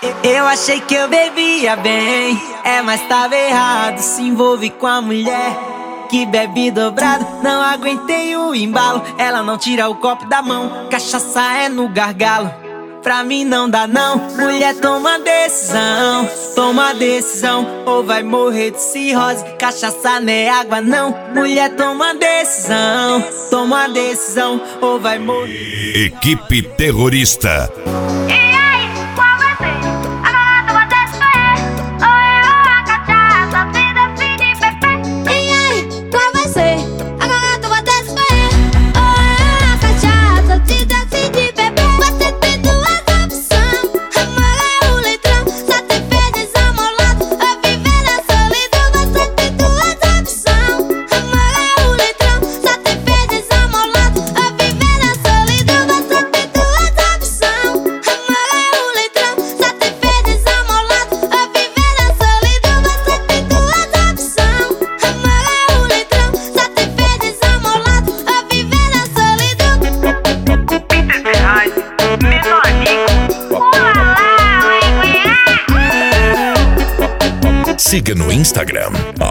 Eu achei que eu bebia bem, mas tava errado. Se envolve com a mulher que bebe dobrado. Não aguentei o embalo, ela não tira o copo da mão. Cachaça é no gargalo, pra mim não dá não. Mulher, toma decisão, ou vai morrer de cirrose. Cachaça não é água não. Mulher, toma decisão, ou vai morrer. Equipe Terrorista. Siga no Instagram,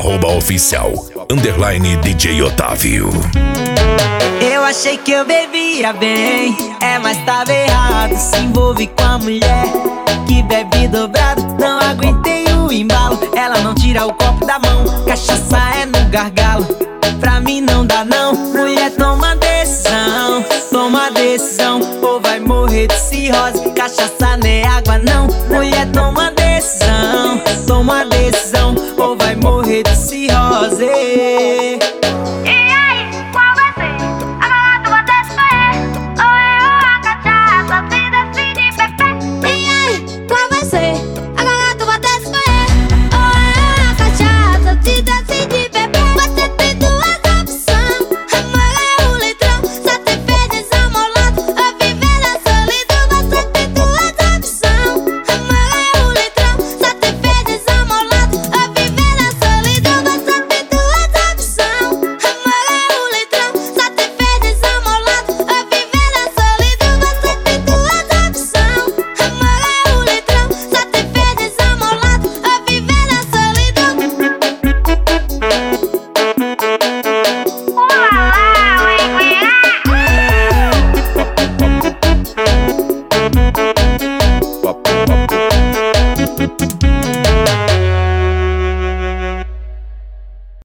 @oficial_DJ Otávio. Eu achei que eu bebia bem, mas tava errado. Se envolve com a mulher que bebe dobrado. Não aguentei o embalo, ela não tira o copo da mão. Cachaça é no gargalo, pra mim não dá não. Mulher, toma decisão, ou vai morrer de cirrose. Cachaça não é água não. Mulher, toma